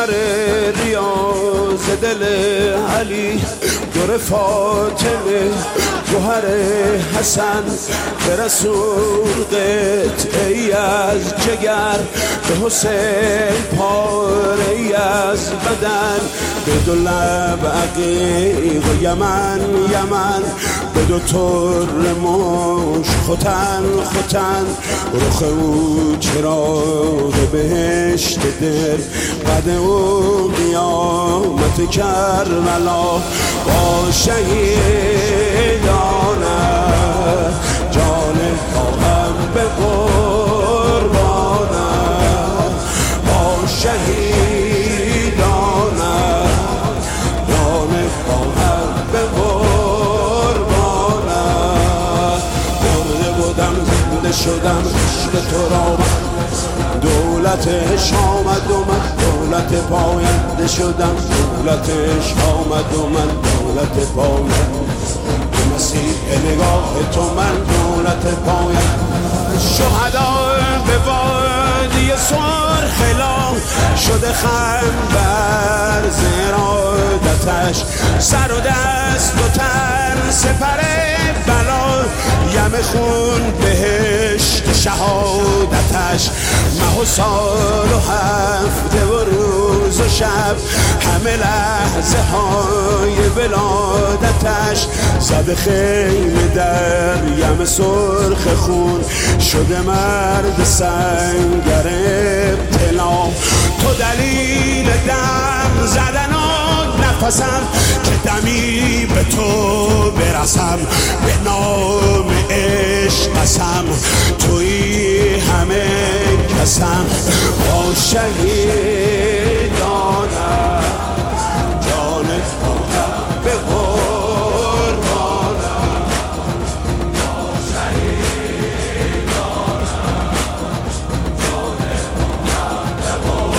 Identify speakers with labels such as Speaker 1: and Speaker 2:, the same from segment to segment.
Speaker 1: کمر ریاض دل علی، دور فاطمه جوهر حسن، به رسول قطعی از جگر، به حسین پاره‌ای از بدن، به دو لب عقیق و یمن یمن، به دو طور مشک ختن ختن، رخ او چراغ بهشت دل، قد او قیامت کربلا، با شهیدانه جان خواهم به قربانه، با شهیدانه جان خواهم به قربانه. مرده بودم زنده شدم عشق تو را، دولتش آمد و من دولت پاینده شدم، دولتش آمد و من دولت پاینده، مسیح نگاه تو من دولت پاینده. شهدا به وادی سرخ لام شده خنبر ز ارادتش، سر و دست و تن سپر بلا، یم خون بهشت شهادتش، ماه و سال و هفته و روز و شب، همه لحظه های ولادتش، زده خیمه در یم سرخ خون، شده مرد سنگر ابتلا. تو دلیل دم زدن و نفسم، که دمی به تو برسم، به نام عشق قسم، تویی همه کسم، با شهیدانه جان خواهم به قربانه، با شهیدانه جان خواهم به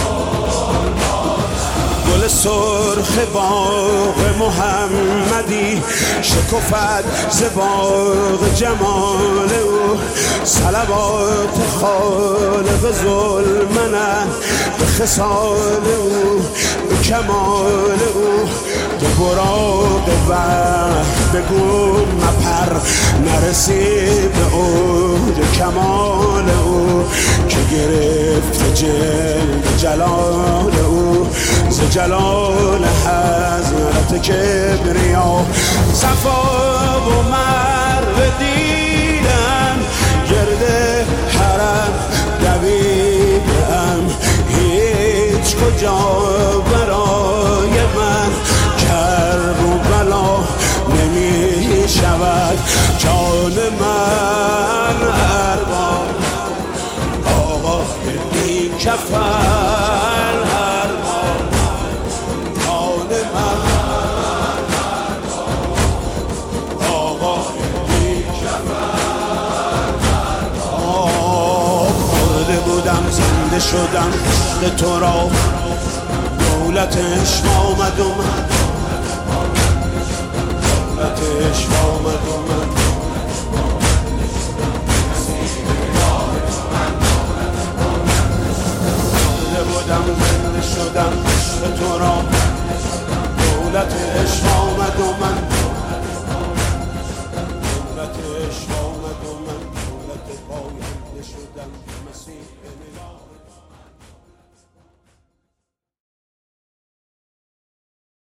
Speaker 1: قربانه. گل سرخ باغ محمدی شکفت ز باغ جمال او، صلوات خالق ظلمنه به خصال او، به کمال او، به براق وقت بگو مپر، نرسی به اوج کمال او، که گرفت جلد جلال او، ز جلال حضرت کبریا. صفا و مروه دیدم، گرد حرم دویدم، هیچ کجا برای من کرب و بلا نمی شود، جان من ارباب آقا بی کفن، ارباب جان من آقا بی کفن، مرده بودم زنده شدم عشق تو را، دولتش آمد و من دولتش آمد و من بودم زنده شدم عشق تو را، دولتش آمد و من دولتش آمد و من دولت پاینده شدم، مسیح نگاه